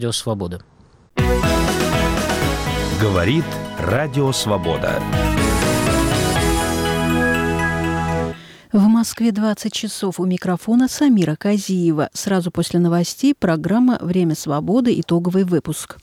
Радио Свобода. Говорит Радио Свобода. В Москве 20 часов. У микрофона Самира Казиева. Сразу после новостей программа «Время свободы». Итоговый выпуск.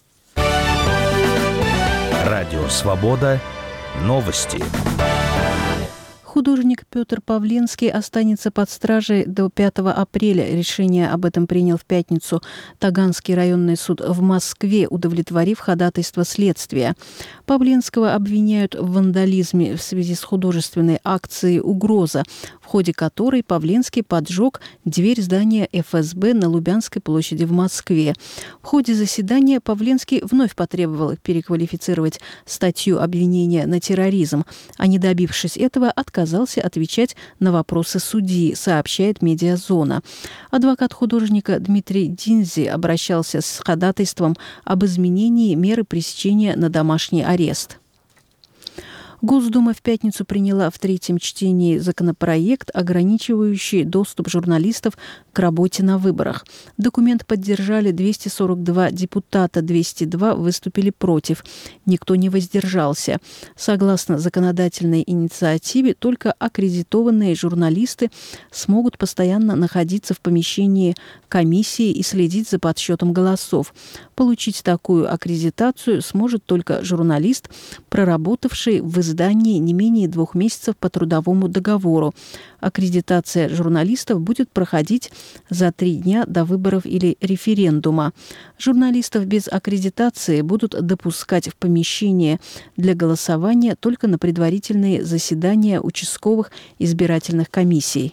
Радио Свобода. Новости. Художник Петр Павленский останется под стражей до 5 апреля. Решение об этом принял в пятницу Таганский районный суд в Москве, удовлетворив ходатайство следствия. Павленского обвиняют в вандализме в связи с художественной акцией «Угроза», в ходе которой Павленский поджег дверь здания ФСБ на Лубянской площади в Москве. В ходе заседания Павленский вновь потребовал переквалифицировать статью обвинения на терроризм, а не добившись этого, отказался отвечать на вопросы судьи, сообщает «Медиазона». Адвокат художника Дмитрий Динзи обращался с ходатайством об изменении меры пресечения на домашний арест. Госдума в пятницу приняла в третьем чтении законопроект, ограничивающий доступ журналистов к работе на выборах. Документ поддержали 242 депутата, 202 выступили против. Никто не воздержался. Согласно законодательной инициативе, только аккредитованные журналисты смогут постоянно находиться в помещении комиссии и следить за подсчетом голосов. Получить такую аккредитацию сможет только журналист, проработавший в издании не менее 2 месяцев по трудовому договору. Аккредитация журналистов будет проходить за 3 дня до выборов или референдума. Журналистов без аккредитации будут допускать в помещение для голосования только на предварительные заседания участковых избирательных комиссий.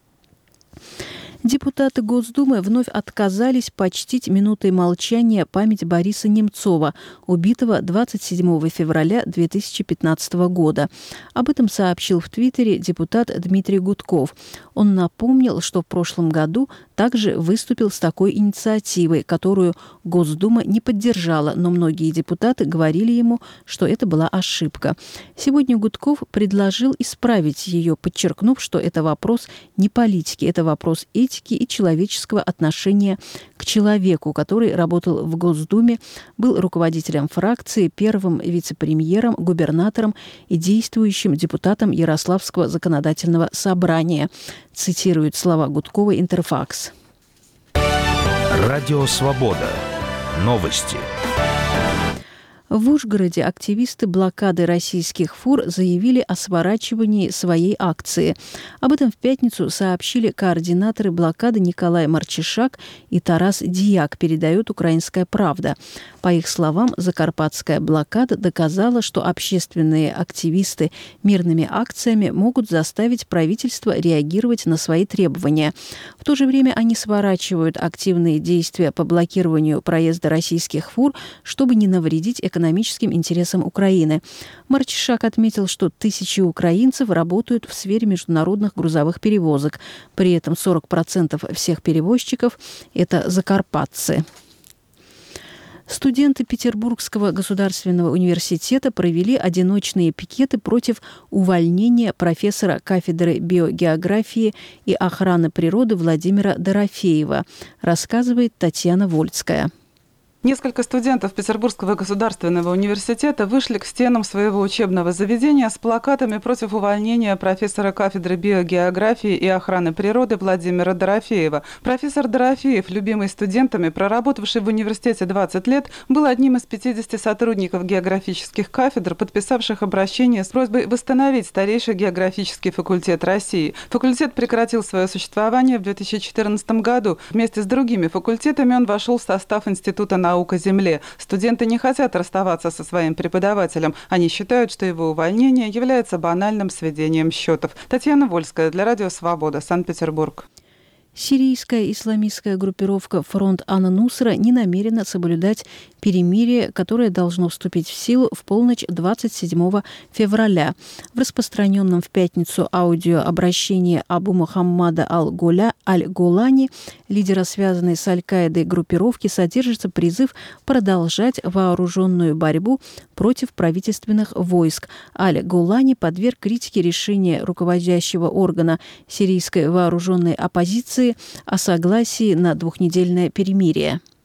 Депутаты Госдумы вновь отказались почтить минутой молчания память Бориса Немцова, убитого 27 февраля 2015 года. Об этом сообщил в Твиттере депутат Дмитрий Гудков. Он напомнил, что в прошлом году также выступил с такой инициативой, которую Госдума не поддержала, но многие депутаты говорили ему, что это была ошибка. Сегодня Гудков предложил исправить ее, подчеркнув, что это вопрос не политики, это вопрос этики и человеческого отношения к человеку, который работал в Госдуме, был руководителем фракции, первым вице-премьером, губернатором и действующим депутатом Ярославского законодательного собрания, цитирует слова Гудкова «Интерфакс». Радио Свобода. Новости. В Ужгороде активисты блокады российских фур заявили о сворачивании своей акции. Об этом в пятницу сообщили координаторы блокады Николай Марчишак и Тарас Дияк, передает «Украинская правда». По их словам, закарпатская блокада доказала, что общественные активисты мирными акциями могут заставить правительство реагировать на свои требования. В то же время они сворачивают активные действия по блокированию проезда российских фур, чтобы не навредить экономическим интересам Украины. Марчишак отметил, что тысячи украинцев работают в сфере международных грузовых перевозок. При этом 40% всех перевозчиков – это закарпатцы. Студенты Петербургского государственного университета провели одиночные пикеты против увольнения профессора кафедры биогеографии и охраны природы Владимира Дорофеева, рассказывает Татьяна Вольская. Несколько студентов Петербургского государственного университета вышли к стенам своего учебного заведения с плакатами против увольнения профессора кафедры биогеографии и охраны природы Владимира Дорофеева. Профессор Дорофеев, любимый студентами, проработавший в университете 20 лет, был одним из 50 сотрудников географических кафедр, подписавших обращение с просьбой восстановить старейший географический факультет России. Факультет прекратил свое существование в 2014 году. Вместе с другими факультетами он вошел в состав Института наук о Земле. Студенты не хотят расставаться со своим преподавателем. Они считают, что его увольнение является банальным сведением счетов. Татьяна Вольская для Радио Свобода, Санкт-Петербург. Сирийская исламистская группировка «Фронт Ан-Нусра» не намерена соблюдать перемирие, которое должно вступить в силу в полночь 27 февраля. В распространенном в пятницу аудиообращении Абу Мухаммада Аль-Голани, лидера связанной с Аль-Каидой группировки, содержится призыв продолжать вооруженную борьбу против правительственных войск. Аль-Голани подверг критике решения руководящего органа сирийской вооруженной оппозиции о согласии на 2-недельное перемирие.